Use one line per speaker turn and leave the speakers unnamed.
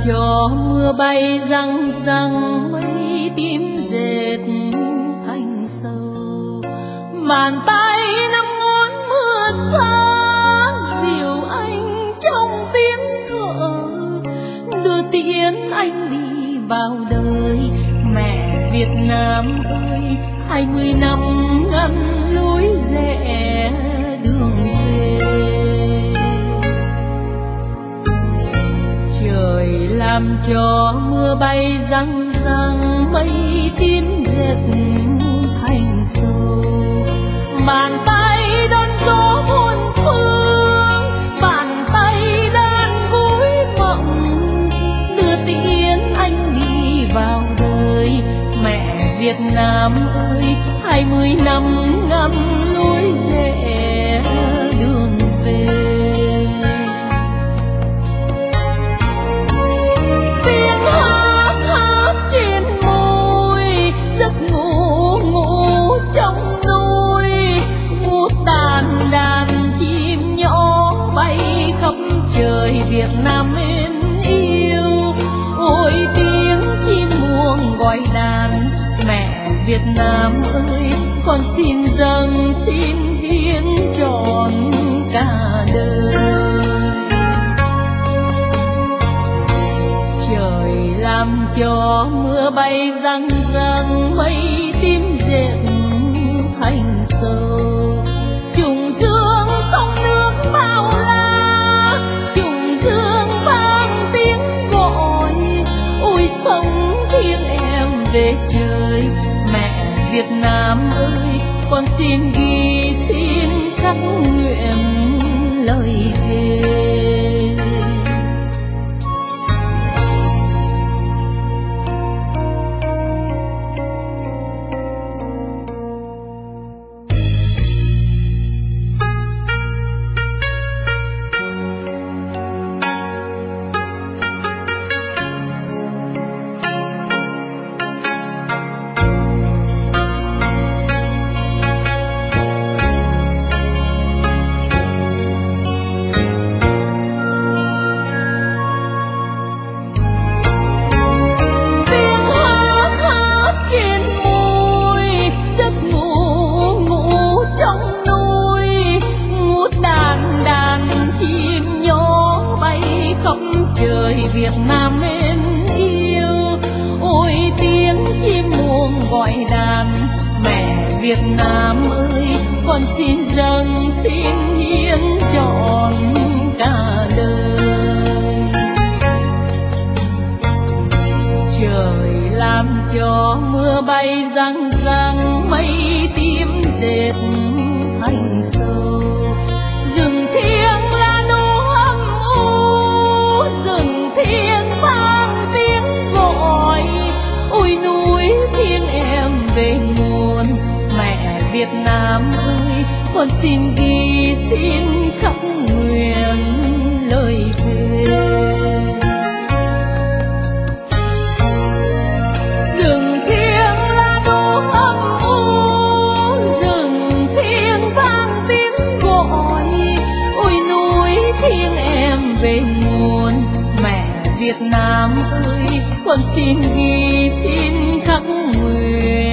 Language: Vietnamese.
cho mưa bay răng răng, mây tím dệt thành sầu. Bàn tay nắm ngón mưa xa, dìu anh trong tiếng thở, đưa tiễn anh đi vào đời. Mẹ Việt Nam ơi, 20 năm ngăn lối rẽ đường về. Trời làm cho mưa bay răng răng, mây tím dệt thành sầu. Bàn tay đón gió muôn phương, bàn tay đan gối mộng, đưa tiễn anh đi vào đời. Mẹ Việt Nam ơi, 20 năm ngăn lối rẽ đường về. Tiếng hát hát trên môi, giấc ngủ ngủ trong nôi. Ngút tàn đàn chim nhỏ bay khắp trời Việt Nam mến yêu. Ôi tiếng chim muông gọi đàn, mẹ Việt Nam ơi, con xin dâng xin hiến trọn cả đời. Trời làm cho mưa bay răng răng, mây tím dệt thành sầu. Trùng dương sông nước bao la, trùng dương vang tiếng gọi. Ôi sông thiêng em về trời, mẹ Việt Nam ơi, con xin ghi xin khắc nguyện lời thề. Việt Nam mến yêu, ôi tiếng chim muông gọi đàn, mẹ Việt Nam ơi, con xin dâng xin hiến trọn cả đời. Trời làm cho mưa bay răng răng, mây tím dệt thành sầu. Rừng thiêng là nô âm u, rừng thiêng vang tiếng gọi. Ôi núi thiêng em về nguồn, mẹ Việt Nam ơi, con xin ghi xin khắc nguyện lời thề. Rừng thiêng là nô âm u, rừng thiêng vang tiếng gọi. Ôi núi thiêng em về nguồn, mẹ Việt Nam ơi, con xin ghi xin khắc nguyện